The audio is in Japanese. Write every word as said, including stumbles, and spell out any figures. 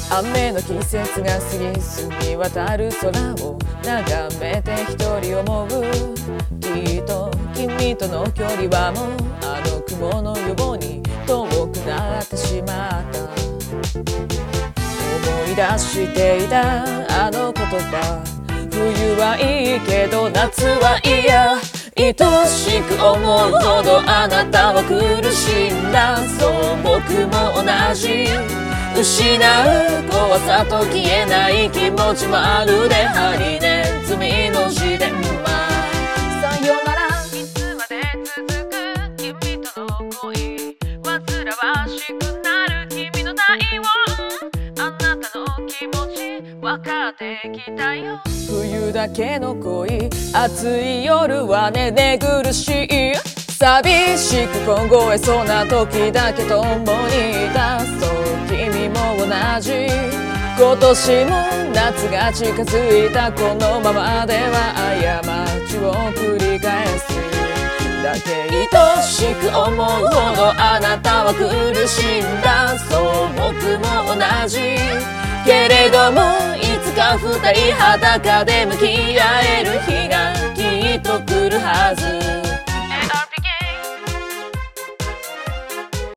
雨の季節が過ぎ澄み渡る空を眺めて一人思う。きっと君との距離はもうあの雲のように遠くなってしまった。思い出していたあの言葉、冬はいいけど夏は嫌。愛しく思うほどあなたは苦しんだ。そう僕も同じ。失う怖さと消えない気持ちまるでハリネズミの自伝。さよならいつまで続く君との恋、煩わしくなる君の体温、あなたの気持ち分かってきたよ。冬だけの恋、暑い夜はね寝苦しい。寂しく凍えそうな時だけ共にいた。そう君も同じ。今年も夏が近づいた。このままでは過ちを繰り返すだけ。愛しく思うほどあなたは苦しんだ。そう僕も同じ。けれどもいつか二人裸で向き合える日がきっと来るはず。